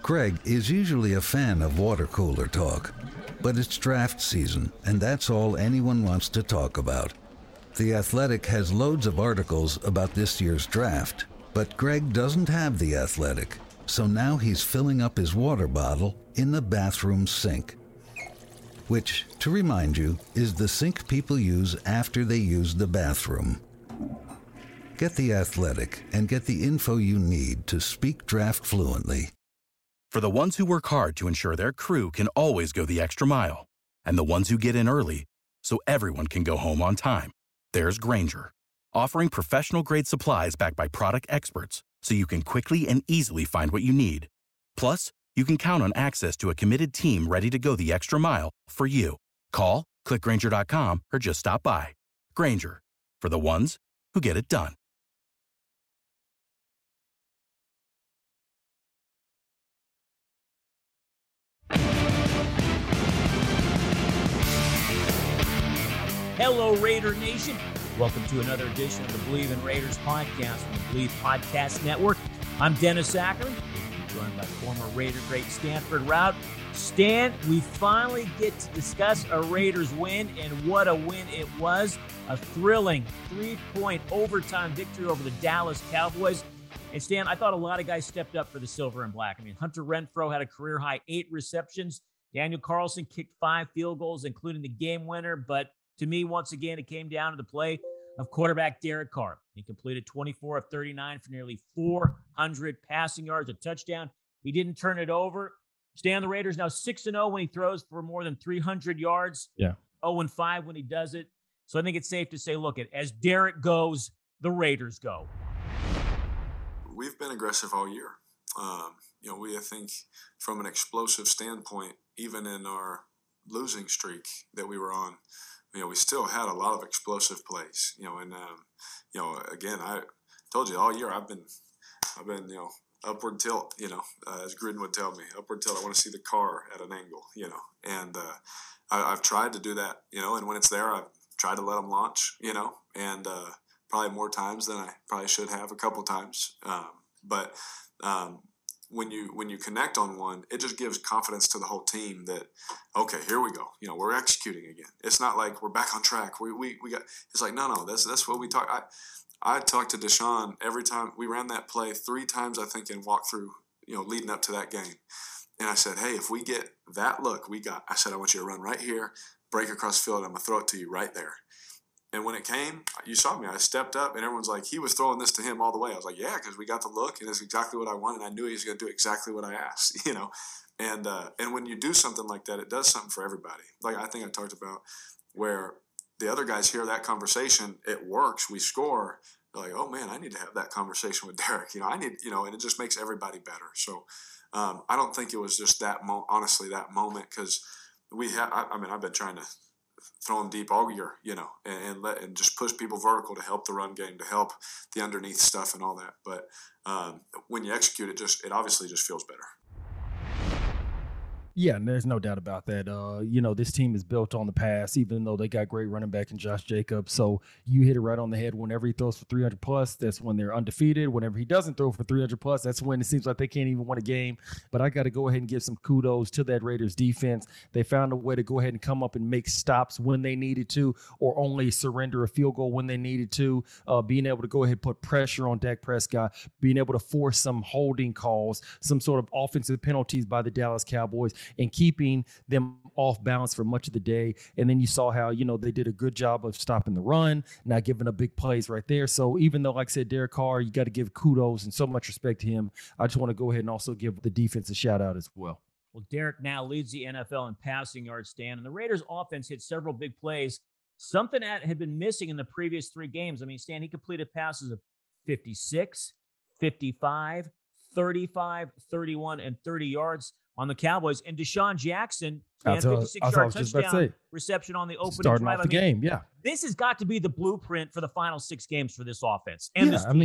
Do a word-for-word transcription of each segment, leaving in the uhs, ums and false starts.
Greg is usually a fan of water cooler talk, but it's draft season, and that's all anyone wants to talk about. The Athletic has loads of articles about this year's draft, but Greg doesn't have The Athletic, so now he's filling up his water bottle in the bathroom sink, which, to remind you, is the sink people use after they use the bathroom. Get The Athletic and get the info you need to speak draft fluently. For the ones who work hard to ensure their crew can always go the extra mile, and the ones who get in early so everyone can go home on time, there's Grainger, offering professional-grade supplies backed by product experts so you can quickly and easily find what you need. Plus, you can count on access to a committed team ready to go the extra mile for you. Call, click Grainger dot com, or just stop by. Grainger, for the ones who get it done. Hello, Raider Nation. Welcome to another edition of the Believe in Raiders podcast from the Believe Podcast Network. I'm Dennis Ackerman, joined by former Raider great Stanford Routt. Stan, we finally get to discuss a Raiders win, and what a win it was. A thrilling three-point overtime victory over the Dallas Cowboys. And Stan, I thought a lot of guys stepped up for the silver and black. I mean, Hunter Renfrow had a career-high eight receptions. Daniel Carlson kicked five field goals, including the game winner, but to me, once again, it came down to the play of quarterback Derek Carr. He completed twenty-four of thirty-nine for nearly four hundred passing yards, a touchdown. He didn't turn it over. Stan, the Raiders now six and oh when he throws for more than three hundred yards. Yeah. oh and five when he does it. So I think it's safe to say, look, as Derek goes, the Raiders go. We've been aggressive all year. Um, you know, we, I think, from an explosive standpoint, even in our losing streak that we were on, you know, we still had a lot of explosive plays, you know, and, um, you know, again, I told you all year I've been, I've been, you know, upward tilt, you know, uh, as Gruden would tell me, upward tilt. I want to see the car at an angle, you know, and uh, I, I've tried to do that, you know, and when it's there, I've tried to let them launch, you know, and uh, probably more times than I probably should have, a couple times. Um, but um, when you when you connect on one, it just gives confidence to the whole team that, okay, here we go. You know, we're executing again. It's not like we're back on track. We we we got. It's like no no. That's that's what we talk. I I talked to Deshaun every time we ran that play three times. I think in walkthrough, you know, leading up to that game, and I said, hey, if we get that look, we got. I said, I want you to run right here, break across the field. I'm gonna throw it to you right there. And when it came, you saw me. I stepped up, and everyone's like, he was throwing this to him all the way. I was like, yeah, because we got the look, and it's exactly what I wanted. I knew he was going to do exactly what I asked, you know. And uh, and when you do something like that, it does something for everybody. Like I think I talked about where the other guys hear that conversation, it works, we score. They're like, oh, man, I need to have that conversation with Derek. You know, I need, you know, and it just makes everybody better. So um, I don't think it was just that, mo- honestly, that moment because we had, I, I mean, I've been trying to throw them deep all year, you know, and, and let and just push people vertical to help the run game, to help the underneath stuff and all that. But um, when you execute it, just it obviously just feels better. Yeah, and there's no doubt about that. Uh, you know, this team is built on the pass, even though they got great running back in Josh Jacobs. So you hit it right on the head. Whenever he throws for three hundred plus, that's when they're undefeated. Whenever he doesn't throw for three hundred plus, that's when it seems like they can't even win a game. But I got to go ahead and give some kudos to that Raiders defense. They found a way to go ahead and come up and make stops when they needed to, or only surrender a field goal when they needed to. Uh, being able to go ahead and put pressure on Dak Prescott, being able to force some holding calls, some sort of offensive penalties by the Dallas Cowboys, and keeping them off balance for much of the day. And then you saw how, you know, they did a good job of stopping the run, not giving up big plays right there. So even though, like I said, Derek Carr, you got to give kudos and so much respect to him, I just want to go ahead and also give the defense a shout out as well. Well, Derek now leads the N F L in passing yards, Stan, and the Raiders offense hit several big plays, something that had been missing in the previous three games. I mean, Stan, he completed passes of fifty-six, fifty-five, thirty-five, thirty-one, and thirty yards on the Cowboys. And Deshaun Jackson, fifty-six-yard touchdown reception on the opening Starting drive. off the I mean, game, yeah. This has got to be the blueprint for the final six games for this offense and yeah, this team. I mean,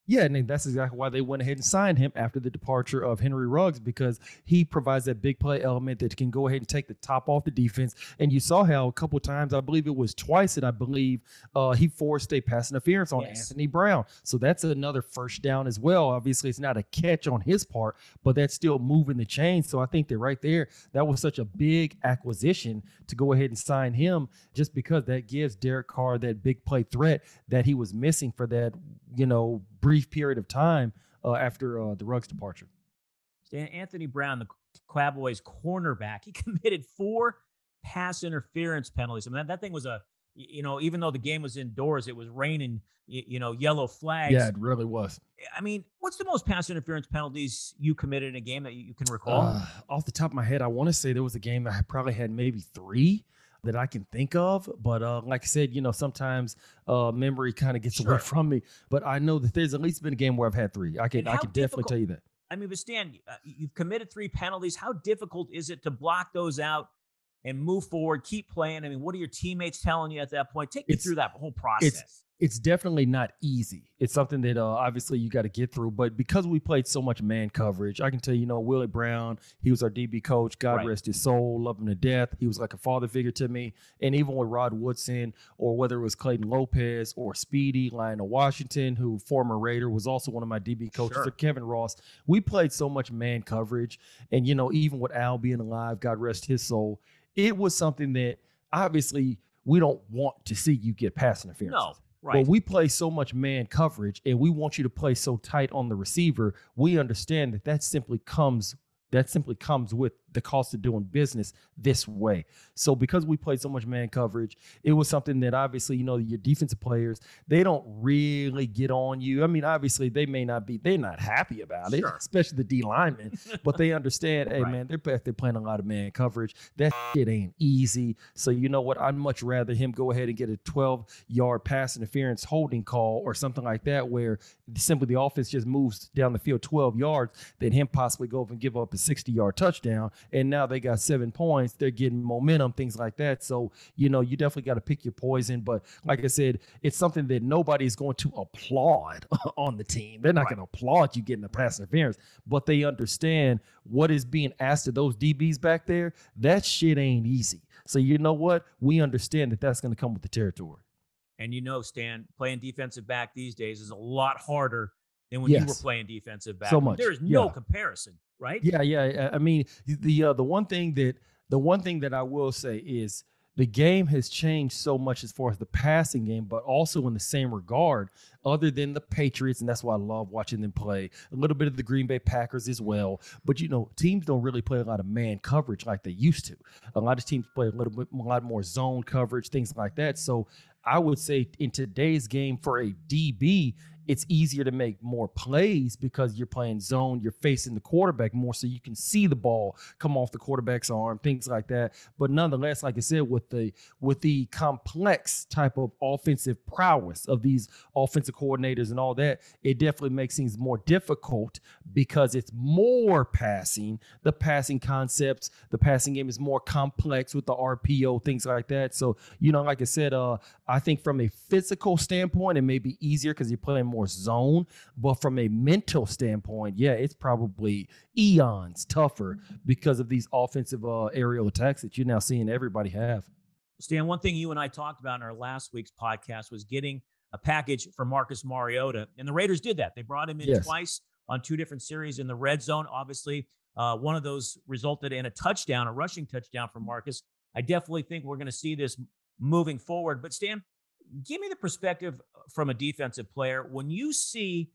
Yeah, and that's exactly why they went ahead and signed him after the departure of Henry Ruggs, because he provides that big play element that can go ahead and take the top off the defense. And you saw how a couple of times, I believe it was twice that I believe uh, he forced a pass interference on Yes. Anthony Brown. So that's another first down as well. Obviously, it's not a catch on his part, but that's still moving the chain. So I think that right there, that was such a big acquisition to go ahead and sign him, just because that gives Derek Carr that big play threat that he was missing for that, you know, brief period of time uh, after uh, the Ruggs departure. Anthony Brown, the Cowboys cornerback, he committed four pass interference penalties. I mean, that, that thing was a, you know, even though the game was indoors, it was raining, you, you know, yellow flags. Yeah, it really was. I mean, what's the most pass interference penalties you committed in a game that you, you can recall? Uh, off the top of my head, I want to say there was a game that I probably had maybe three that I can think of. But uh, like I said, you know, sometimes uh, memory kind of gets Sure. away from me. But I know that there's at least been a game where I've had three. I can And I how can definitely difficult- tell you that. I mean, but Stan, uh, you've committed three penalties. How difficult is it to block those out and move forward, keep playing? I mean, what are your teammates telling you at that point? Take me It's- through that whole process. It's definitely not easy. It's something that uh, obviously you got to get through. But because we played so much man coverage, I can tell you, you know, Willie Brown, he was our D B coach. God Right. rest his soul, love him to death. He was like a father figure to me. And even with Rod Woodson, or whether it was Clayton Lopez or Speedy, Lionel Washington, who former Raider, was also one of my D B coaches, Sure. or Kevin Ross, we played so much man coverage. And, you know, even with Al being alive, God rest his soul, it was something that obviously we don't want to see you get pass interference. No, right. But we play so much man coverage, and we want you to play so tight on the receiver. We understand that that simply comes that simply comes with the cost of doing business this way. So because we played so much man coverage, it was something that obviously, you know, your defensive players, they don't really get on you. I mean, obviously they may not be, they're not happy about it, Sure. especially the D linemen, but they understand, hey Right. man, they're back there playing a lot of man coverage. That shit ain't easy. So you know what? I'd much rather him go ahead and get a twelve yard pass interference holding call or something like that, where simply the offense just moves down the field twelve yards, than him possibly go up and give up a sixty yard touchdown. And now they got seven points. They're getting momentum, things like that. So, you know, you definitely got to pick your poison. But like I said, it's something that nobody is going to applaud on the team. They're not Right. going to applaud you getting a pass interference, but they understand what is being asked of those D Bs back there. That shit ain't easy. So you know what? We understand that that's going to come with the territory. And you know, Stan, playing defensive back these days is a lot harder than when you Yes. were playing defensive back. So I mean, much. There is no Yeah. comparison, right? Yeah, yeah. I mean, the uh, the one thing that the one thing that I will say is the game has changed so much as far as the passing game, but also in the same regard, other than the Patriots, and that's why I love watching them play. A little bit of the Green Bay Packers as well. But you know, teams don't really play a lot of man coverage like they used to. A lot of teams play a little bit, a lot more zone coverage, things like that. So I would say in today's game for a D B, it's easier to make more plays because you're playing zone, you're facing the quarterback more, so you can see the ball come off the quarterback's arm, things like that. But nonetheless, like I said, with the with the complex type of offensive prowess of these offensive coordinators and all that, it definitely makes things more difficult because it's more passing. The passing concepts, the passing game is more complex with the R P O, things like that. So, you know, like I said, uh, I think from a physical standpoint, it may be easier because you're playing more zone, but from a mental standpoint, yeah, it's probably eons tougher because of these offensive uh, aerial attacks that you're now seeing everybody have. Stan, one thing you and I talked about in our last week's podcast was getting a package for Marcus Mariota, and the Raiders did that. They brought him in Yes. twice on two different series in the red zone. Obviously, uh, one of those resulted in a touchdown, a rushing touchdown for Marcus. I definitely think we're going to see this moving forward. But Stan, give me the perspective from a defensive player. When you see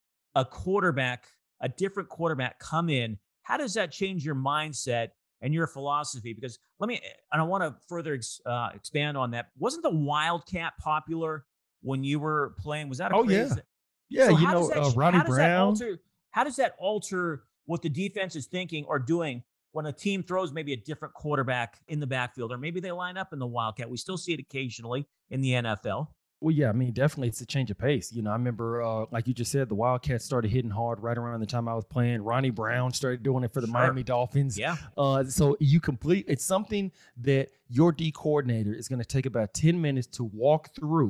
a quarterback, a different quarterback come in, how does that change your mindset and your philosophy? Because let me, and I want to further ex, uh, expand on that. Wasn't the Wildcat popular when you were playing? Was that a Oh, craze? yeah. Yeah, So you how know, does that- uh, Ronnie how does that Brown. alter- how does that alter what the defense is thinking or doing when a team throws maybe a different quarterback in the backfield, or maybe they line up in the Wildcat? We still see it occasionally in the N F L. Well, yeah, I mean, definitely it's a change of pace. You know, I remember, uh, like you just said, the Wildcats started hitting hard right around the time I was playing. Ronnie Brown started doing it for the Sure. Miami Dolphins. Yeah. Uh, so you complete, it's something that your D coordinator is going to take about ten minutes to walk through,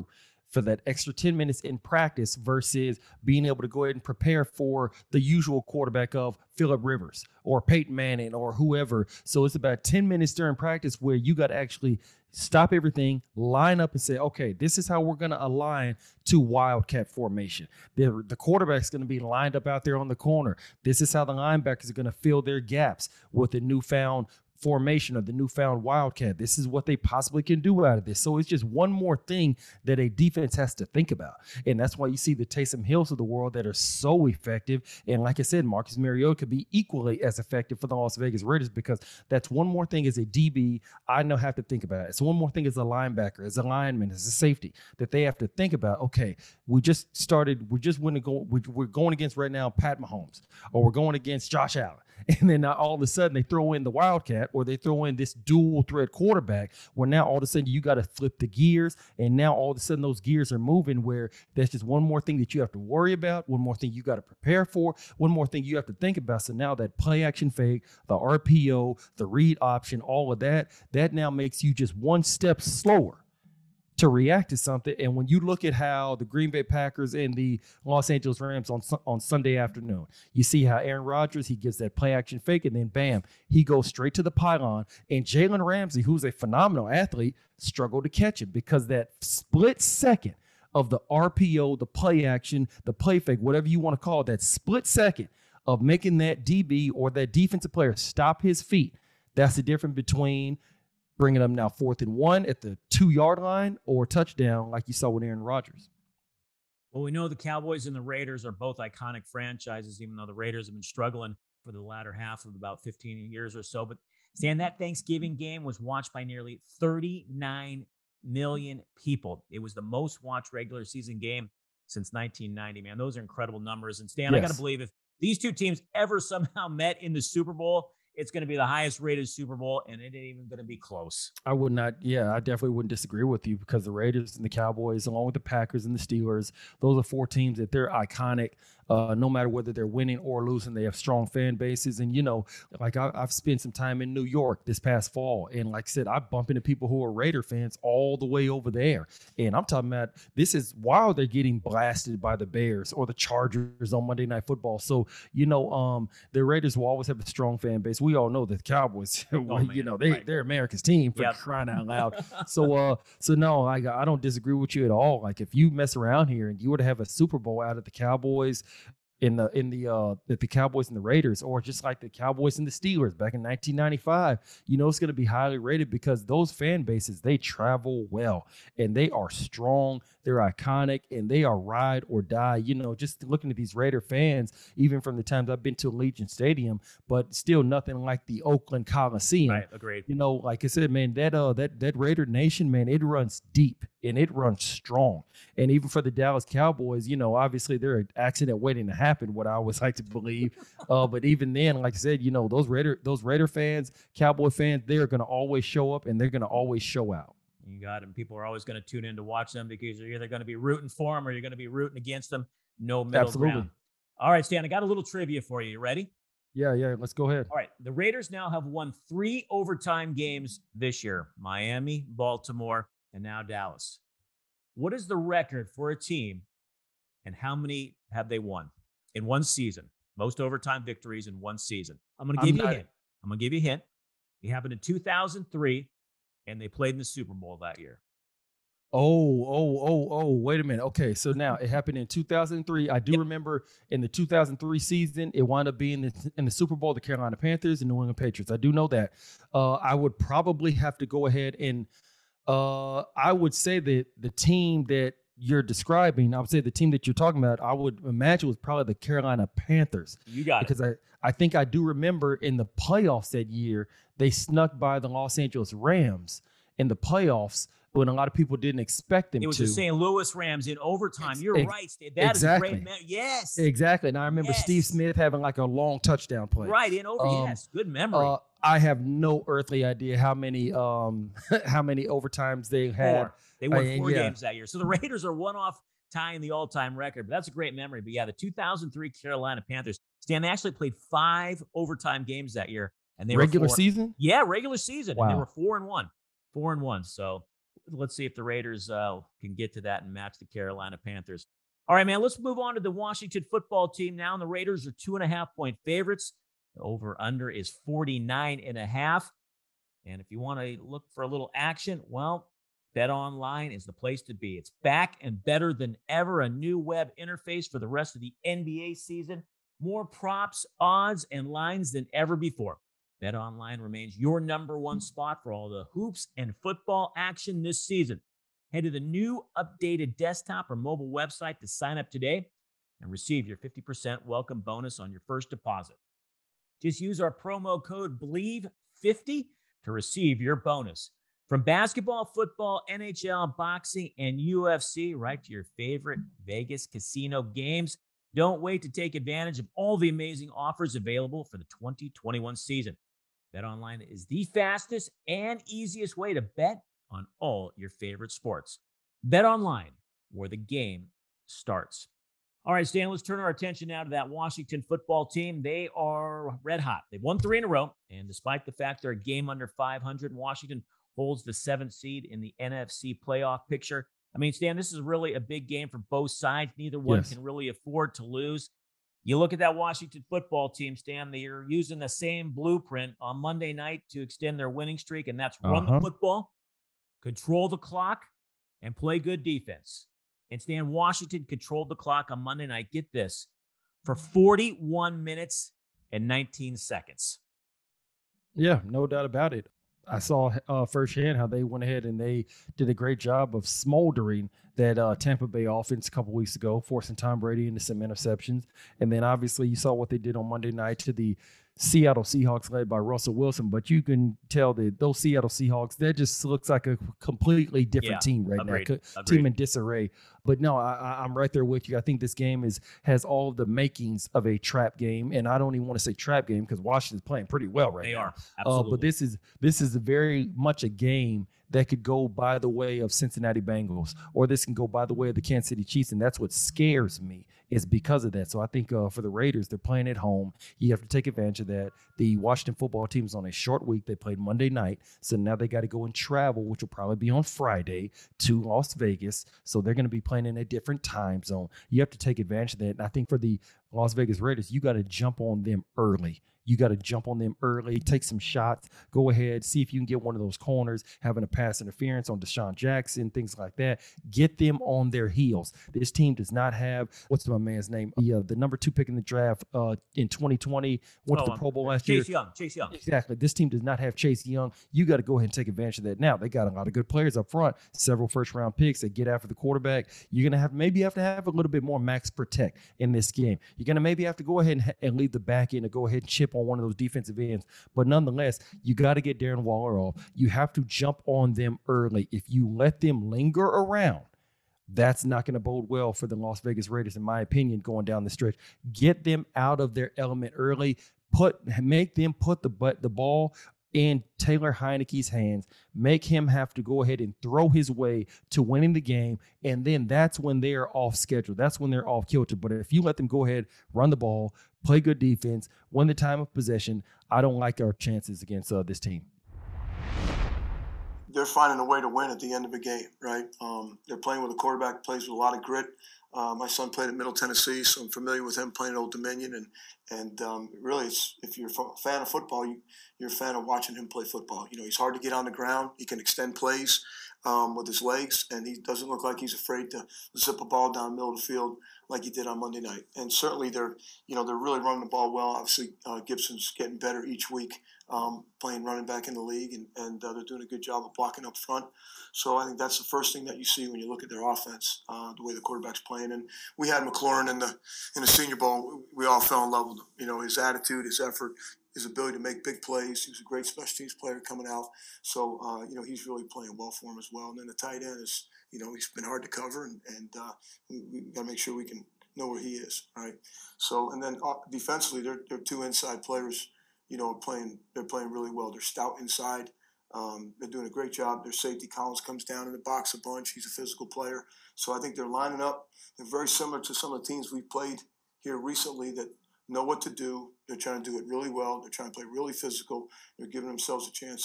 for that extra ten minutes in practice versus being able to go ahead and prepare for the usual quarterback of Phillip Rivers or Peyton Manning or whoever. So it's about ten minutes during practice where you got to actually stop everything, line up and say, okay, this is how we're going to align to Wildcat formation. The, the quarterback's going to be lined up out there on the corner. This is how the linebackers are going to fill their gaps with the newfound formation of the newfound Wildcat. This is what they possibly can do out of this. So it's just one more thing that a defense has to think about. And that's why you see the Taysom Hills of the world that are so effective. And like I said, Marcus Mariota could be equally as effective for the Las Vegas Raiders, because that's one more thing as a D B I know have to think about. It's one more thing as a linebacker, as a lineman, as a safety, that they have to think about, okay, we just started, we just went to go, we're going against right now Pat Mahomes, or we're going against Josh Allen. And then all of a sudden they throw in the Wildcat, or they throw in this dual threat quarterback, where now all of a sudden you got to flip the gears. And now all of a sudden those gears are moving, where that's just one more thing that you have to worry about. One more thing you got to prepare for. One more thing you have to think about. So now that play action fake, the R P O, the read option, all of that, that now makes you just one step slower to react to something. And when you look at how the Green Bay Packers and the Los Angeles Rams on on Sunday afternoon, you see how Aaron Rodgers, he gives that play action fake, and then bam, he goes straight to the pylon. And Jalen Ramsey, who's a phenomenal athlete, struggled to catch it, because that split second of the R P O, the play action, the play fake, whatever you want to call it, that split second of making that D B or that defensive player stop his feet, that's the difference between bringing them now fourth and one at the two-yard line or touchdown like you saw with Aaron Rodgers. Well, we know the Cowboys and the Raiders are both iconic franchises, even though the Raiders have been struggling for the latter half of about fifteen years or so. But Stan, that Thanksgiving game was watched by nearly thirty-nine million people. It was the most watched regular season game since nineteen ninety, man. Those are incredible numbers. And Stan, yes, I got to believe if these two teams ever somehow met in the Super Bowl, it's going to be the highest rated Super Bowl, and it ain't even going to be close. I would not, yeah, I definitely wouldn't disagree with you, because the Raiders and the Cowboys, along with the Packers and the Steelers, those are four teams that they're iconic. Uh, no matter whether they're winning or losing, they have strong fan bases. And, you know, like I, I've spent some time in New York this past fall. And like I said, I bump into people who are Raider fans all the way over there. And I'm talking about this is while they're getting blasted by the Bears or the Chargers on Monday Night Football. So, you know, um, the Raiders will always have a strong fan base. We all know that the Cowboys, oh, you know, they, right. they're America's team, for yep. crying out loud. so, uh, so no, I, I don't disagree with you at all. Like, if you mess around here and you were to have a Super Bowl out of the Cowboys, in the in the uh the, the Cowboys and the Raiders, or just like the Cowboys and the Steelers back in nineteen ninety-five, you know, it's going to be highly rated, because those fan bases, they travel well and they are strong, they're iconic, and they are ride or die. You know, just looking at these Raider fans, even from the times I've been to Allegiant Stadium, but still nothing like the Oakland Coliseum. Right, agreed. You know, like I said, man, that uh that that Raider Nation, man, it runs deep and it runs strong. And even for the Dallas Cowboys, you know, obviously they're an accident waiting to happen, what I always like to believe. uh, but even then, like I said, you know, those Raider those Raider fans, Cowboy fans, they're going to always show up and they're going to always show out. You got them. People are always going to tune in to watch them, because you're either going to be rooting for them or you're going to be rooting against them. No middle Absolutely. ground. All right, Stan, I got a little trivia for you. You ready? Yeah, yeah. Let's go ahead. All right. The Raiders now have won three overtime games this year: Miami, Baltimore, and now Dallas. What is the record for a team, and how many have they won in one season? Most overtime victories in one season. I'm going to give I'm you not... a hint. I'm going to give you a hint. It happened in two thousand three, and they played in the Super Bowl that year. Oh, oh, oh, oh, wait a minute. Okay, so now it happened in two thousand three. I do yep. remember in the two thousand three season, it wound up being the, in the Super Bowl, the Carolina Panthers and New England Patriots. I do know that. Uh, I would probably have to go ahead and uh, I would say that the team that you're describing, I would say the team that you're talking about, I would imagine was probably the Carolina Panthers. You got because it. I, I think I do remember in the playoffs that year, they snuck by the Los Angeles Rams in the playoffs when a lot of people didn't expect them to. It was to. the Saint Louis Rams in overtime. You're Ex- right, Steve. That exactly. is great. Me- yes. Exactly. And I remember yes. Steve Smith having like a long touchdown play. Right, in over. Um, yes, good memory. Uh, I have no earthly idea how many um how many overtimes they had. Four. They won uh, four yeah. games that year. So the Raiders are one off tying the all-time record, but that's a great memory. But yeah, the two thousand three Carolina Panthers, Stan, they actually played five overtime games that year. And they regular were four, season? Yeah, regular season. Wow. And they were four and one. Four and one. So let's see if the Raiders uh, can get to that and match the Carolina Panthers. All right, man, let's move on to the Washington football team now. And the Raiders are two and a half point favorites. The over-under is forty-nine and a half. And if you want to look for a little action, well, BetOnline is the place to be. It's back and better than ever. A new web interface for the rest of the N B A season. More props, odds, and lines than ever before. BetOnline remains your number one spot for all the hoops and football action this season. Head to the new updated desktop or mobile website to sign up today and receive your fifty percent welcome bonus on your first deposit. Just use our promo code B L E A V E fifty to receive your bonus. From basketball, football, N H L, boxing, and U F C, right to your favorite Vegas casino games, don't wait to take advantage of all the amazing offers available for the twenty twenty-one season. BetOnline is the fastest and easiest way to bet on all your favorite sports. BetOnline, where the game starts. All right, Stan, let's turn our attention now to that Washington football team. They are red hot. They've won three in a row, and despite the fact they're a game under five hundred, Washington holds the seventh seed in the N F C playoff picture. I mean, Stan, this is really a big game for both sides. Neither one Yes. can really afford to lose. You look at that Washington football team, Stan, they're using the same blueprint on Monday night to extend their winning streak, and that's run Uh-huh. the football, control the clock, and play good defense. And Stan, Washington controlled the clock on Monday night, get this, for forty-one minutes and nineteen seconds. Yeah, no doubt about it. I saw uh, firsthand how they went ahead and they did a great job of smoldering that uh, Tampa Bay offense a couple weeks ago, forcing Tom Brady into some interceptions. And then obviously you saw what they did on Monday night to the Seattle Seahawks led by Russell Wilson. But you can tell that those Seattle Seahawks, that just looks like a completely different Yeah, team right agreed, now. agreed. Team in disarray. But no, I, I- I'm right there with you. I think this game is has all the makings of a trap game. And I don't even want to say trap game because Washington's playing pretty well right They now. are, Uh, absolutely. but this is this is very much a game that could go by the way of Cincinnati Bengals, or this can go by the way of the Kansas City Chiefs, and that's what scares me is because of that. So I think uh, for the Raiders, they're playing at home. You have to take advantage of that. The Washington football team is on a short week. They played Monday night, so now they got to go and travel, which will probably be on Friday to Las Vegas. So they're going to be playing in a different time zone. You have to take advantage of that. And I think for the Las Vegas Raiders, you got to jump on them early. You got to jump on them early, take some shots, go ahead, see if you can get one of those corners, having a pass interference on Deshaun Jackson, things like that. Get them on their heels. This team does not have, what's my man's name? The, uh, the number two pick in the draft uh, in twenty twenty, went Oh, to the um, Pro Bowl last year. Chase Young, Chase Young. Exactly. This team does not have Chase Young. You got to go ahead and take advantage of that. Now, they got a lot of good players up front, several first-round picks that get after the quarterback. You're going to have maybe have to have a little bit more max protect in this game. You're going to maybe have to go ahead and, ha- and leave the back end to go ahead and chip on one of those defensive ends. But nonetheless, you got to get Darren Waller off. You have to jump on them early. If you let them linger around, that's not going to bode well for the Las Vegas Raiders, in my opinion, going down the stretch. Get them out of their element early. Put make them put the but the ball in Taylor Heineke's hands. Make him have to go ahead and throw his way to winning the game, and then that's when they're off schedule. That's when they're off kilter. But if you let them go ahead, run the ball, play good defense, win the time of possession, I don't like our chances against uh, this team. They're finding a way to win at the end of a game, right? Um, they're playing with a quarterback who plays with a lot of grit. Uh, my son played at Middle Tennessee, so I'm familiar with him playing at Old Dominion. And and um, really, it's, if you're a fan of football, you, you're a fan of watching him play football. You know, he's hard to get on the ground. He can extend plays um, with his legs, and he doesn't look like he's afraid to zip a ball down the middle of the field like he did on Monday night. And certainly, they're you know they're really running the ball well. Obviously, uh, Gibson's getting better each week, um, playing running back in the league, and, and uh, they're doing a good job of blocking up front. So I think that's the first thing that you see when you look at their offense, uh, the way the quarterback's playing. And we had McLaurin in the in the Senior Bowl. We all fell in love with him. You know, his attitude, his effort, his ability to make big plays. He was a great special teams player coming out. So, uh, you know, he's really playing well for him as well. And then the tight end is, you know, he's been hard to cover, and, and uh, we, we got to make sure we can know where he is, right? So, and then uh, defensively, they're, they're two inside players, you know, playing, they're playing really well. They're stout inside. Um, they're doing a great job. Their safety Collins comes down in the box a bunch. He's a physical player. So I think they're lining up. They're very similar to some of the teams we've played here recently that know what to do. They're trying to do it really well. They're trying to play really physical. They're giving themselves a chance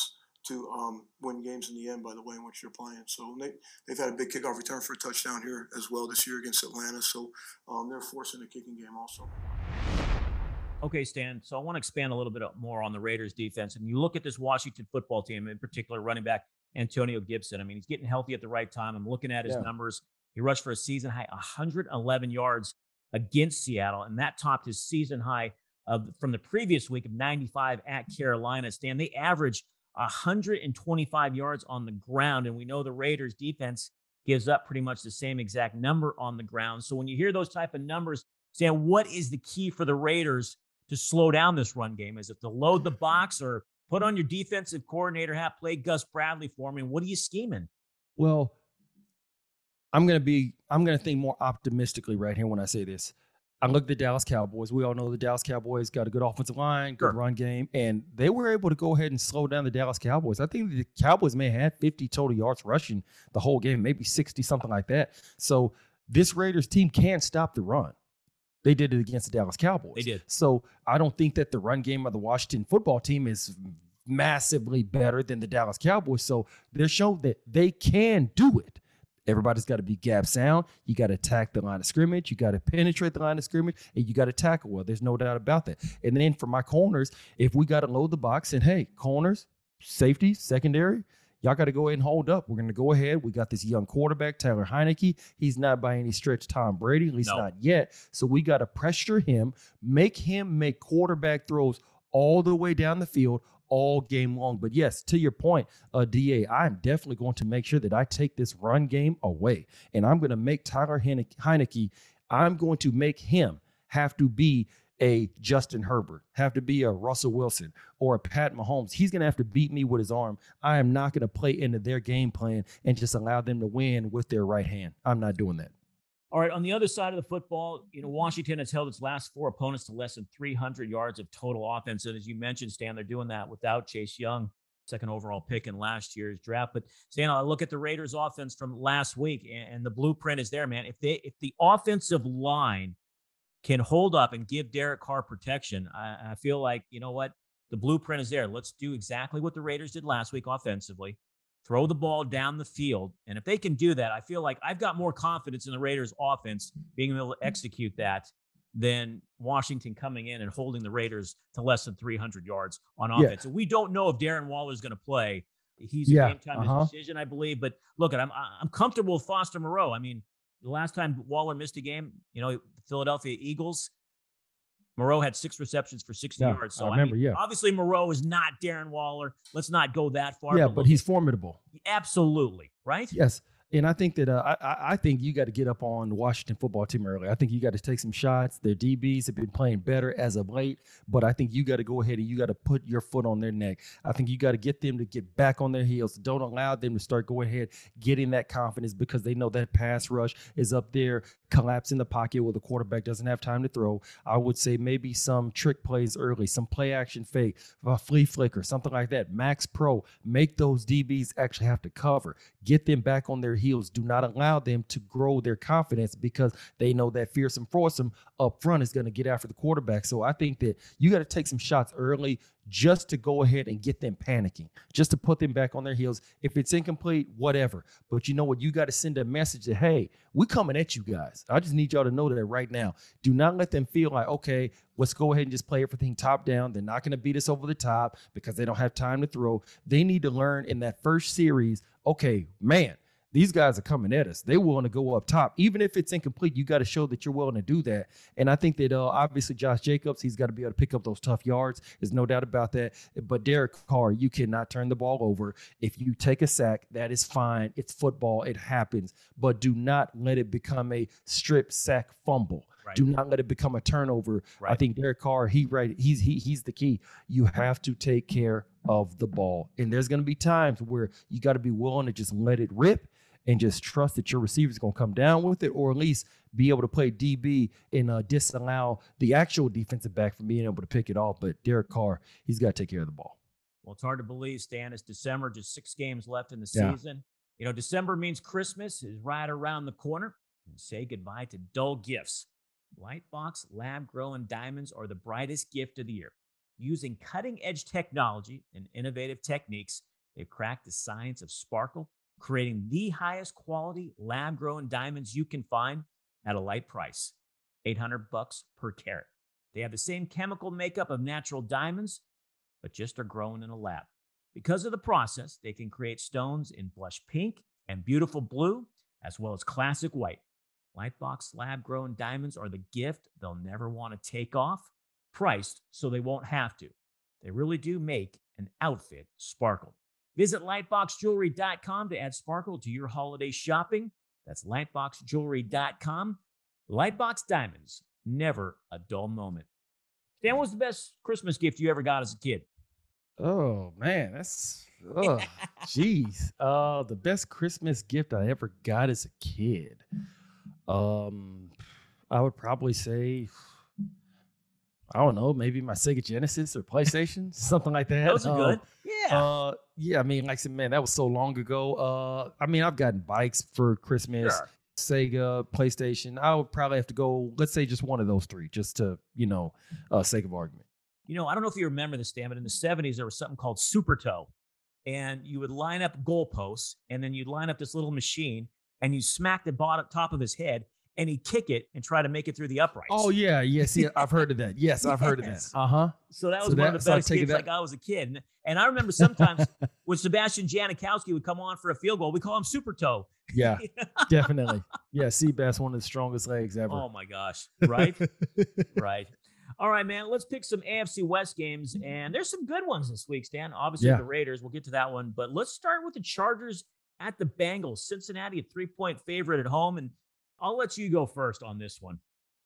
to um, win games in the end by the way in which they're playing. So they, they've had a big kickoff return for a touchdown here as well this year against Atlanta. So um, they're forcing a kicking game also. Okay, Stan, so I want to expand a little bit more on the Raiders defense. And you look at this Washington football team, in particular running back Antonio Gibson. I mean, he's getting healthy at the right time. I'm looking at his Yeah. numbers. He rushed for a season high one hundred eleven yards against Seattle, and that topped his season high of from the previous week of ninety-five at Carolina. Stan, they average one hundred twenty-five yards on the ground, and we know the Raiders defense gives up pretty much the same exact number on the ground. So when you hear those type of numbers, Stan, what is the key for the Raiders to slow down this run game? Is it to load the box or put on your defensive coordinator hat, play Gus Bradley for me? What are you scheming? Well, I'm gonna be I'm gonna think more optimistically right here when I say this. I look at the Dallas Cowboys. We all know the Dallas Cowboys got a good offensive line, good Sure. run game, and they were able to go ahead and slow down the Dallas Cowboys. I think the Cowboys may have had fifty total yards rushing the whole game, maybe sixty, something like that. So this Raiders team can stop the run. They did it against the Dallas Cowboys. They did. So I don't think that the run game of the Washington football team is massively better than the Dallas Cowboys. So they're showing that they can do it. Everybody's got to be gap sound. You got to attack the line of scrimmage. You got to penetrate the line of scrimmage, and you got to tackle well. There's no doubt about that. And then for my corners, if we got to load the box, and hey, corners, safety, secondary, y'all got to go ahead and hold up. We're going to go ahead. We got this young quarterback, Taylor Heineke. He's not by any stretch Tom Brady, at least No. not yet. So we got to pressure him, make him make quarterback throws all the way down the field all game long. But yes, to your point, uh, D A, I'm definitely going to make sure that I take this run game away. And I'm going to make Tyler Heineke, I'm going to make him have to be a Justin Herbert, have to be a Russell Wilson or a Pat Mahomes. He's going to have to beat me with his arm. I am not going to play into their game plan and just allow them to win with their right hand. I'm not doing that. All right, on the other side of the football, you know, Washington has held its last four opponents to less than three hundred yards of total offense. And as you mentioned, Stan, they're doing that without Chase Young, second overall pick in last year's draft. But Stan, I look at the Raiders offense from last week, and the blueprint is there, man. If they if the offensive line can hold up and give Derek Carr protection, I, I feel like, you know what, the blueprint is there. Let's do exactly what the Raiders did last week offensively. Throw the ball down the field. And if they can do that, I feel like I've got more confidence in the Raiders offense being able to execute that than Washington coming in and holding the Raiders to less than three hundred yards on Yeah. offense. And we don't know if Darren Waller is going to play. He's Yeah, a game time uh-huh. decision, I believe. But look, I'm I'm comfortable with Foster Moreau. I mean, the last time Waller missed a game, you know, the Philadelphia Eagles, Moreau had six receptions for sixty Yeah, yards. So I remember, mean, yeah. obviously Moreau is not Darren Waller. Let's not go that far. Yeah, look, but he's formidable. absolutely right. Yes. And I think that uh, I, I think you got to get up on the Washington football team early. I think you got to take some shots. Their D Bs have been playing better as of late, but I think you got to go ahead and you got to put your foot on their neck. I think you got to get them to get back on their heels. Don't allow them to start going ahead, getting that confidence because they know that pass rush is up there, collapsing the pocket where the quarterback doesn't have time to throw. I would say maybe some trick plays early, some play action fake, a flea flicker, something like that. Max Pro, make those D Bs actually have to cover. Get them back on their heels. Do not allow them to grow their confidence because they know that fearsome foursome up front is going to get after the quarterback. So I think that you got to take some shots early just to go ahead and get them panicking, just to put them back on their heels. If it's incomplete, whatever. But you know what? You got to send a message that, hey, we're coming at you guys. I just need y'all to know that right now. Do not let them feel like, okay, let's go ahead and just play everything top down. They're not going to beat us over the top because they don't have time to throw. They need to learn in that first series, okay, man, these guys are coming at us. They want to go up top. Even if it's incomplete, you got to show that you're willing to do that. And I think that uh, obviously Josh Jacobs, he's got to be able to pick up those tough yards. There's no doubt about that. But Derek Carr, you cannot turn the ball over. If you take a sack, that is fine. It's football. It happens. But do not let it become a strip sack fumble. Right. Do not let it become a turnover. Right. I think Derek Carr, he right, he's he he's the key. You have to take care of the ball. And there's going to be times where you got to be willing to just let it rip and just trust that your receiver is going to come down with it, or at least be able to play D B and uh, disallow the actual defensive back from being able to pick it off. But Derek Carr, he's got to take care of the ball. Well, it's hard to believe, Stan. It's December, just six games left in the Yeah. season. You know, December means Christmas is right around the corner. And say goodbye to dull gifts. Lightbox lab-grown diamonds are the brightest gift of the year. Using cutting-edge technology and innovative techniques, They've cracked the science of sparkle, creating the highest quality lab-grown diamonds you can find at a light price, eight hundred bucks per carat. They have the same chemical makeup of natural diamonds, but just are grown in a lab. Because of the process, they can create stones in blush pink and beautiful blue, as well as classic white. Lightbox lab-grown diamonds are the gift they'll never want to take off, priced so they won't have to. They really do make an outfit sparkle. Visit lightbox jewelry dot com to add sparkle to your holiday shopping. That's lightbox jewelry dot com. Lightbox Diamonds, never a dull moment. Dan, what was the best Christmas gift you ever got as a kid? Oh man, that's oh jeez. Uh the best Christmas gift I ever got as a kid. Um I would probably say, I don't know, maybe my Sega Genesis or PlayStation, something like that. Those are good. Um, Yeah. Uh yeah, I mean, like I said, man, that was so long ago. Uh I mean, I've gotten bikes for Christmas. Sure. Sega, PlayStation. I would probably have to go, let's say just one of those three, just to, you know, uh sake of argument. You know, I don't know if you remember this, Dan, but in the seventies, there was something called Super Toe. And you would line up goalposts, and then you'd line up this little machine, and you smack the bottom top of his head, and he'd kick it and try to make it through the uprights. Oh, yeah. Yes. Yeah, I've heard of that. Yes, I've heard of that. Yes. Uh-huh. So that was So one that- of so the I best take it games that- I got as a kid. And, and I remember sometimes when Sebastian Janikowski would come on for a field goal, we call him Super Toe. Yeah, definitely. Yeah, Seabass, one of the strongest legs ever. Oh, my gosh. Right? Right. All right, man. Let's pick some A F C West games. And there's some good ones this week, Stan. Obviously, Yeah. the Raiders. We'll get to that one. But let's start with the Chargers at the Bengals. Cincinnati, a three-point favorite at home. And I'll let you go first on this one.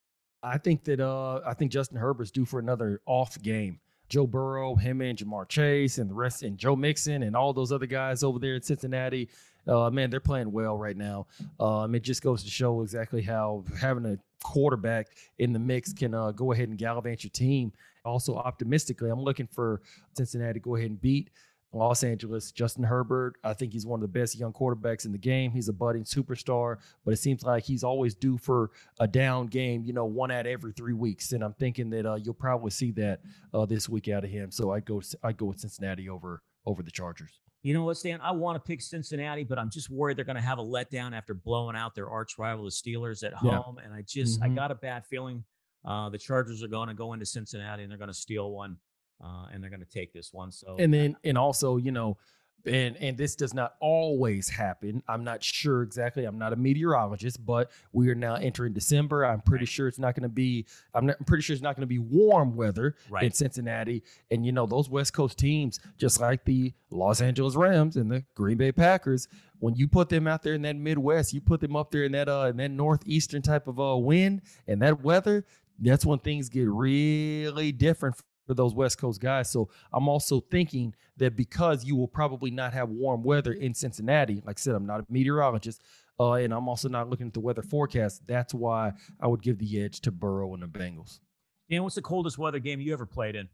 I think that uh, I think Justin Herbert's due for another off game. Joe Burrow, him and Jamar Chase and the rest, and Joe Mixon and all those other guys over there in Cincinnati, uh, man, they're playing well right now. Um, it just goes to show exactly how having a quarterback in the mix can uh, go ahead and gallivant your team. Also, optimistically, I'm looking for Cincinnati to go ahead and beat Los Angeles. Justin Herbert, I think he's one of the best young quarterbacks in the game. He's a budding superstar, but it seems like he's always due for a down game, you know, one out every three weeks. And I'm thinking that uh, you'll probably see that uh, this week out of him. So I'd go, I'd go with Cincinnati over, over the Chargers. You know what, Stan? I want to pick Cincinnati, but I'm just worried they're going to have a letdown after blowing out their arch rival, the Steelers, at Yeah. home. And I just, Mhm. I got a bad feeling uh, the Chargers are going to go into Cincinnati and they're going to steal one. Uh, and they're going to take this one. So, And then, and also, you know, and and this does not always happen. I'm not sure exactly. I'm not a meteorologist, but we are now entering December. I'm pretty Right. sure it's not going to be. I'm, not, I'm pretty sure it's not going to be warm weather Right. in Cincinnati. And you know, those West Coast teams, just like the Los Angeles Rams and the Green Bay Packers, when you put them out there in that Midwest, you put them up there in that uh in that northeastern type of uh wind and that weather. That's when things get really different for those West Coast guys. So I'm also thinking that because you will probably not have warm weather in Cincinnati, like I said, I'm not a meteorologist, uh, and I'm also not looking at the weather forecast. That's why I would give the edge to Burrow and the Bengals. Dan, what's the coldest weather game you ever played in?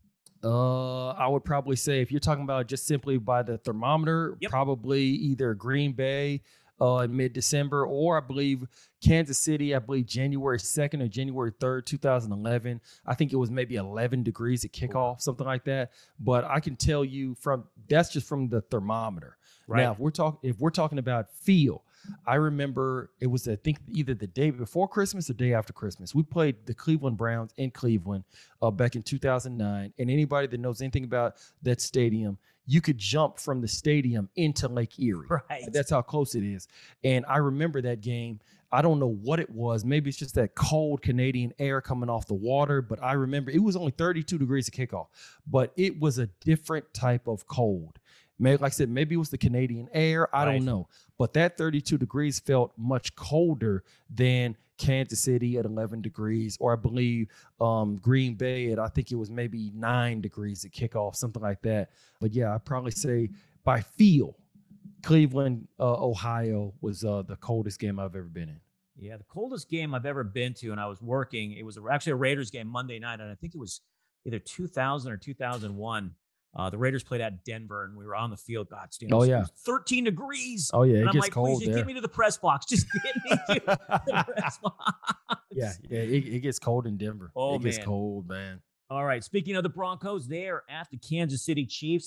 Uh, I would probably say, if you're talking about just simply by the thermometer, Yep. probably either Green Bay uh, in mid-December, or I believe Kansas City, I believe January second or January third, two thousand eleven. I think it was maybe eleven degrees at kickoff, something like that. But I can tell you from, that's just from the thermometer. Right. Now, if we're talking, if we're talking about feel, I remember it was, I think, either the day before Christmas or day after Christmas. We played the Cleveland Browns in Cleveland uh, back in two thousand nine. And anybody that knows anything about that stadium, you could jump from the stadium into Lake Erie. Right. That's how close it is. And I remember that game. I don't know what it was. Maybe it's just that cold Canadian air coming off the water. But I remember it was only thirty-two degrees at kickoff. But it was a different type of cold. Maybe, like I said, maybe it was the Canadian air. I Right. don't know. But that thirty-two degrees felt much colder than Kansas City at eleven degrees, or I believe um, Green Bay at, I think it was maybe nine degrees at kickoff, something like that. But yeah, I'd probably say by feel, Cleveland, uh, Ohio was uh, the coldest game I've ever been in. Yeah, the coldest game I've ever been to, and I was working, it was actually a Raiders game Monday night, and I think it was either two thousand or two thousand one. Uh, the Raiders played at Denver, and we were on the field. God, Stan, Oh, it was- yeah. it was thirteen degrees. Oh, yeah, it and I'm gets like, cold please, just there. get me to the press box. Just get me to the press box. Yeah, yeah, it, it gets cold in Denver. Oh, it gets man. cold, man. All right. Speaking of the Broncos, they are at the Kansas City Chiefs.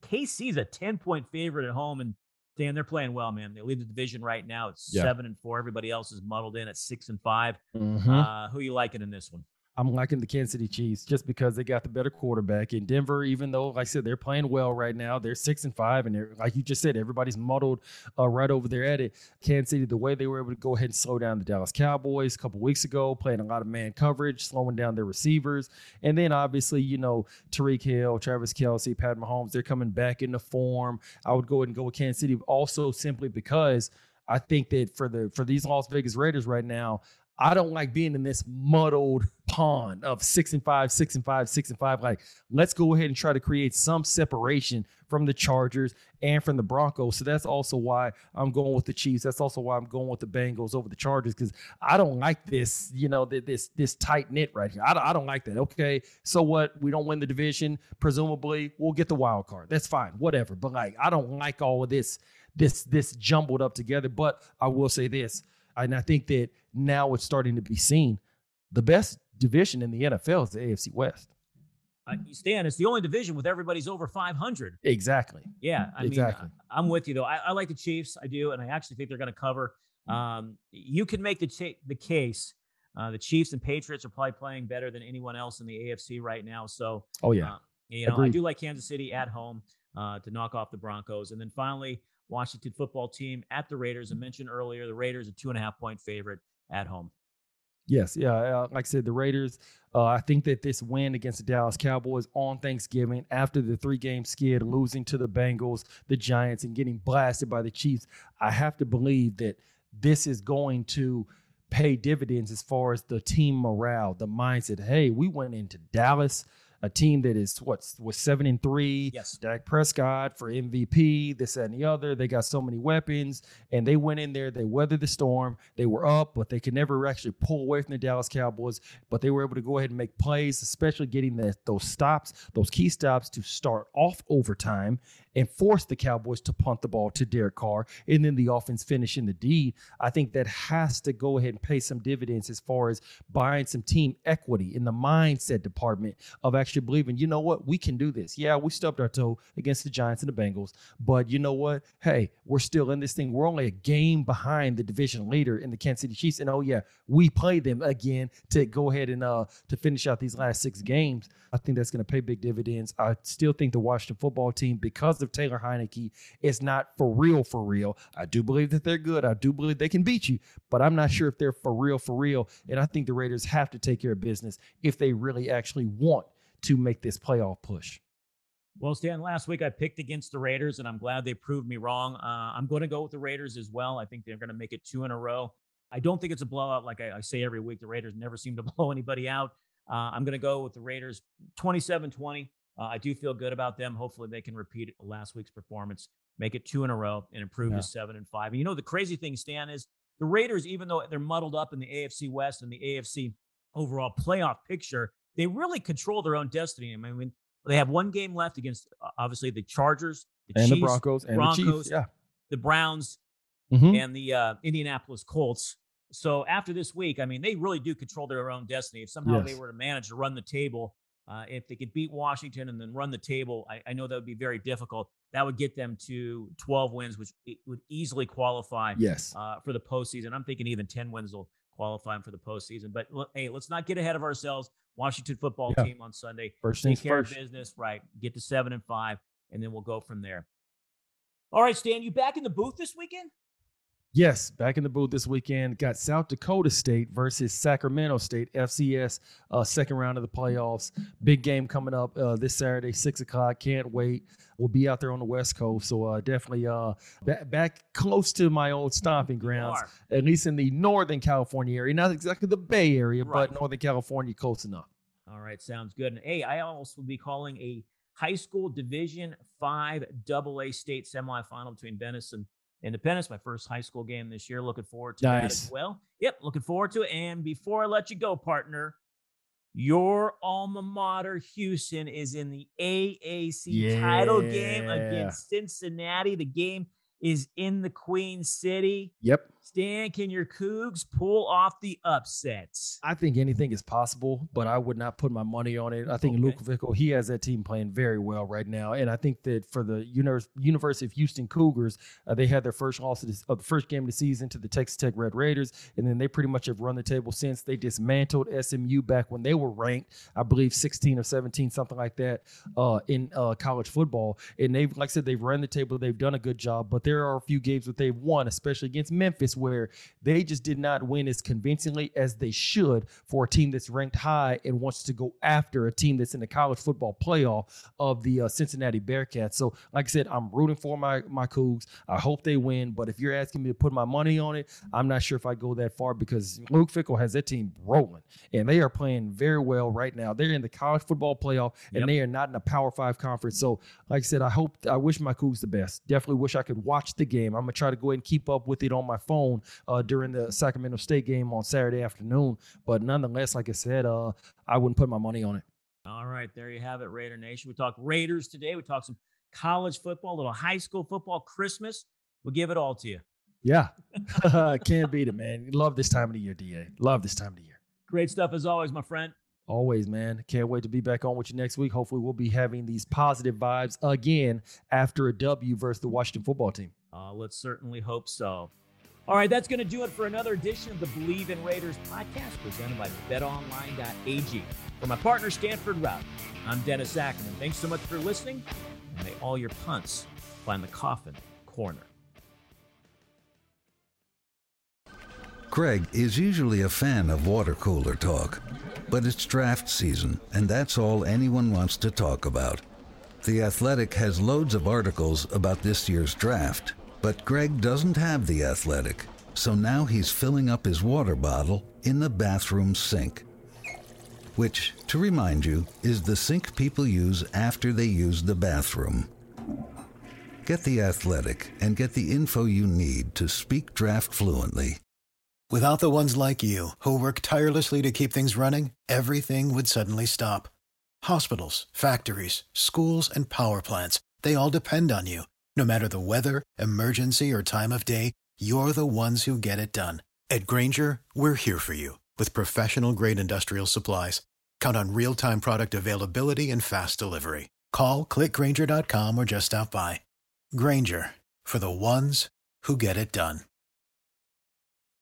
K C's a ten-point favorite at home, and Dan, they're playing well, man. They lead the division right now. It's Yeah. seven and four. Everybody else is muddled in at six and five. Mhm. Uh, who you liking in this one? I'm liking the Kansas City Chiefs just because they got the better quarterback. In Denver, even though, like I said, they're playing well right now, they're six and five, and they're, like you just said, everybody's muddled uh, right over there at it. Kansas City, the way they were able to go ahead and slow down the Dallas Cowboys a couple weeks ago, playing a lot of man coverage, slowing down their receivers, and then obviously, you know, Tyreek Hill, Travis Kelce, Pat Mahomes, they're coming back into form. I would go ahead and go with Kansas City, also simply because I think that for the for these Las Vegas Raiders right now, I don't like being in this muddled pond of six and five, six and five, six and five. Like, let's go ahead and try to create some separation from the Chargers and from the Broncos. So that's also why I'm going with the Chiefs. That's also why I'm going with the Bengals over the Chargers, because I don't like this, you know, this this tight knit right here. I don't, I don't like that. Okay, so what? We don't win the division. Presumably, we'll get the wild card. That's fine, whatever. But like, I don't like all of this, this, this jumbled up together. But I will say this. And I think that now it's starting to be seen. The best division in the N F L is the A F C West. Uh, Stan, it's the only division with everybody's over five hundred. Exactly. Yeah, I exactly. mean, I, I'm with you, though. I, I like the Chiefs. I do, and I actually think they're going to cover. Um, you can make the cha- the case. Uh, the Chiefs and Patriots are probably playing better than anyone else in the A F C right now. So, oh, yeah. Uh, you know, Agreed. I do like Kansas City at home uh, to knock off the Broncos. And then finally, Washington football team at the Raiders. I mentioned earlier, the Raiders a two and a half point favorite at home. Yes, yeah. Uh, like I said, the Raiders, uh, I think that this win against the Dallas Cowboys on Thanksgiving after the three-game skid, losing to the Bengals, the Giants, and getting blasted by the Chiefs, I have to believe that this is going to pay dividends as far as the team morale, the mindset. Hey, we went into Dallas, a team that is what was seven and three. Yes. Dak Prescott for M V P, this, that, and the other. They got so many weapons, and they went in there. They weathered the storm. They were up, but they could never actually pull away from the Dallas Cowboys. But they were able to go ahead and make plays, especially getting the, those stops, those key stops to start off overtime and force the Cowboys to punt the ball to Derek Carr, and then the offense finishing the deed. I think that has to go ahead and pay some dividends as far as buying some team equity in the mindset department of actually believing, you know what, we can do this. Yeah, we stubbed our toe against the Giants and the Bengals, but you know what? Hey, we're still in this thing. We're only a game behind the division leader in the Kansas City Chiefs, and oh yeah, we play them again to go ahead and uh to finish out these last six games. I think that's going to pay big dividends. I still think the Washington football team, because of Taylor Heineke, is not for real, for real. I do believe that they're good. I do believe they can beat you, but I'm not sure if they're for real, for real. And I think the Raiders have to take care of business if they really actually want to make this playoff push. Well, Stan, last week I picked against the Raiders, and I'm glad they proved me wrong. Uh, I'm going to go with the Raiders as well. I think they're going to make it two in a row. I don't think it's a blowout. Like I, I say every week, the Raiders never seem to blow anybody out. Uh, I'm going to go with the Raiders twenty-seven twenty. Uh, I do feel good about them. Hopefully they can repeat last week's performance, make it two in a row, and improve Yeah. to seven and five. And you know, the crazy thing, Stan, is the Raiders, even though they're muddled up in the A F C West and the A F C overall playoff picture, they really control their own destiny. I mean, they have one game left against, uh, obviously, the Chargers, the And Chiefs, the Broncos and Broncos, the Chiefs. Yeah. the Browns, Mhm. and the uh, Indianapolis Colts. So after this week, I mean, they really do control their own destiny. If somehow Yes. they were to manage to run the table, uh, if they could beat Washington and then run the table, I, I know that would be very difficult. That would get them to twelve wins, which it would easily qualify Yes. uh, for the postseason. I'm thinking even ten wins will qualify them for the postseason. But l- hey, let's not get ahead of ourselves. Washington football Yeah. team on Sunday. First Take things care first. of business, right? Get to seven and five, and then we'll go from there. All right, Stan, you back in the booth this weekend? Yes, back in the booth this weekend. Got South Dakota State versus Sacramento State, F C S, uh, second round of the playoffs. Big game coming up uh, this Saturday, six o'clock. Can't wait. We'll be out there on the West Coast, so uh, definitely uh, back, back close to my old stomping grounds, are. at least in the Northern California area. Not exactly the Bay Area, Right. but Northern California close enough. All right, sounds good. And hey, I also will be calling a high school Division Five double A state semifinal between Venice and Independence. My first high school game this year. Looking forward to that Nice. as well. Yep, looking forward to it. And before I let you go, partner, your alma mater, Houston, is in the A A C title game Yeah. against Cincinnati. The game is in the Queen City. Yep. Stan, can your Cougs pull off the upsets? I think anything is possible, but I would not put my money on it. I think Okay. Luke Fickell, he has that team playing very well right now. And I think that for the Univers- University of Houston Cougars, uh, they had their first loss of, this, of the first game of the season to the Texas Tech Red Raiders. And then they pretty much have run the table since. They dismantled S M U back when they were ranked, I believe sixteen or seventeen, something like that, uh, in uh, college football. And they've, like I said, they've run the table. They've done a good job. But there are a few games that they've won, especially against Memphis, where they just did not win as convincingly as they should for a team that's ranked high and wants to go after a team that's in the college football playoff of the uh, Cincinnati Bearcats. So, like I said, I'm rooting for my my Cougs. I hope they win, but if you're asking me to put my money on it, I'm not sure if I go that far because Luke Fickell has that team rolling, and they are playing very well right now. They're in the college football playoff, and Yep. they are not in a Power Five conference. So, like I said, I hope, I wish my Cougs the best. Definitely wish I could watch the game. I'm gonna try to go ahead and keep up with it on my phone uh, during the Sacramento State game on Saturday afternoon. But nonetheless, like I said, uh, I wouldn't put my money on it. All right, there you have it, Raider Nation. We talked Raiders today. We talked some college football, a little high school football, Christmas. We'll give it all to you. Yeah, can't beat it, man. Love this time of the year, D A. Love this time of the year. Great stuff as always, my friend. Always, man. Can't wait to be back on with you next week. Hopefully, we'll be having these positive vibes again after a W versus the Washington football team. Uh, let's certainly hope so. All right, that's going to do it for another edition of the Believe in Raiders podcast presented by bet online dot a g. For my partner, Stanford Routt, I'm Dennis Ackerman. Thanks so much for listening, and may all your punts find the coffin corner. Craig is usually a fan of water cooler talk, but it's draft season, and that's all anyone wants to talk about. The Athletic has loads of articles about this year's draft, but Greg doesn't have The Athletic, so now he's filling up his water bottle in the bathroom sink. Which, to remind you, is the sink people use after they use the bathroom. Get The Athletic and get the info you need to speak draft fluently. Without the ones like you, who work tirelessly to keep things running, everything would suddenly stop. Hospitals, factories, schools, and power plants, they all depend on you. No matter the weather, emergency, or time of day, you're the ones who get it done. At Grainger, we're here for you with professional-grade industrial supplies. Count on real-time product availability and fast delivery. Call, click Grainger dot com, or just stop by. Grainger, for the ones who get it done.